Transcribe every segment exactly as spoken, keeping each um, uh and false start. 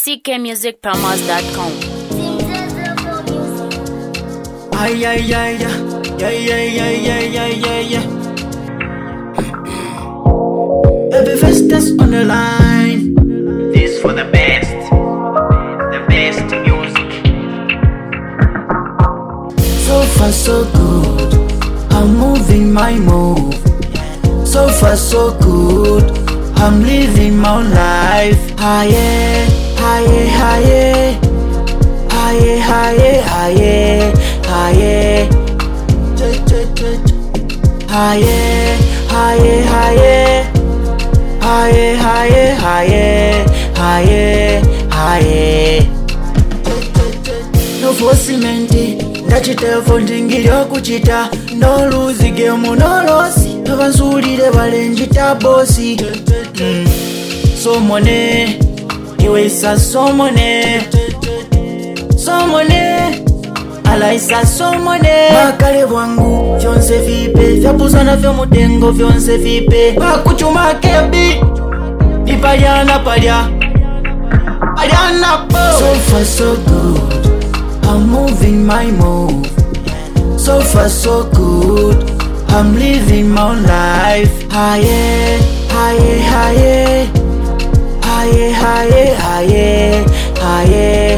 c k music promos dot com. Ay, ay, ay, ay, ay, ay, ay, ay, ay, ay, ay. Every verse that's on the line. This for the best, the best music. So far so good, I'm moving my move. So far so good, I'm living my life. Higher, higher, higher, higher, higher, higher, higher, higher, higher, higher, higher, higher, higher, higher, higher. No for cementi, ndachitevo ndingiryo kuchita. No lose game, no loss. Avanzulire valenjita bosi. mm. Somone, iwesa somone, somone, alaisa somone. Makale wangu, vyonse vipe, vyabuzana vyo mutengo vyonse vipe. Bakuchuma kebi, ipaliana palya, paliana po. So far so good, I'm moving my move. So far so good, I'm living my life. Higher, higher, higher, higher, higher, higher, higher,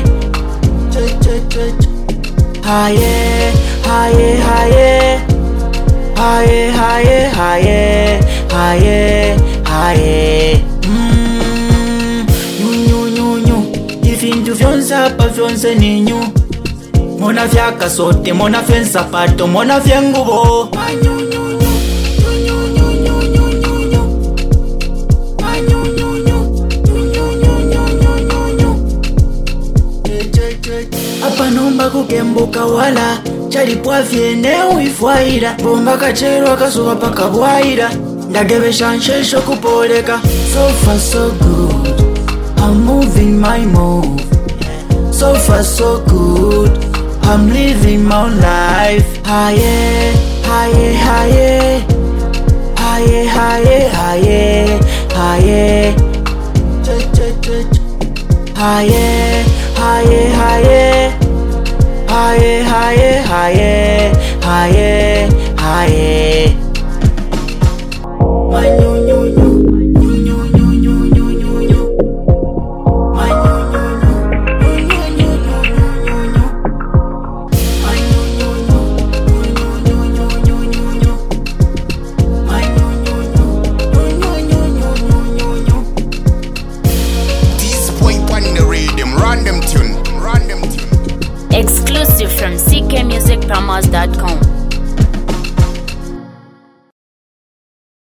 higher, higher, higher, higher, higher, higher, higher, higher. Mm, nyu nyu nyu nyu, ivintu vyonse apa vyonse ni nyu. Mona vyaka sote, mona vyen sapato, mona vyen ngubo. Apa nomba kukembuka wala chalipwa vyene uifwaira. Bomba kachero kasuwa paka bwaira. Ndagebesha nshesho kupoleka. So far so good, I'm moving my move. So far so good, I'm living my life. Higher, higher, higher, higher, higher, higher, higher, higher, higher, higher, higher, higher, higher, higher, higher. My new, new, new, new, new, new, new, new, new, new. My new, new, new, new, new, new, new, new, new. My new, new, new, new, new, new, new, new, new. My new, new, new, new, new, new, new, new. This point one in the rhythm, random tune, random tune. Exclusive from c k music promos dot com.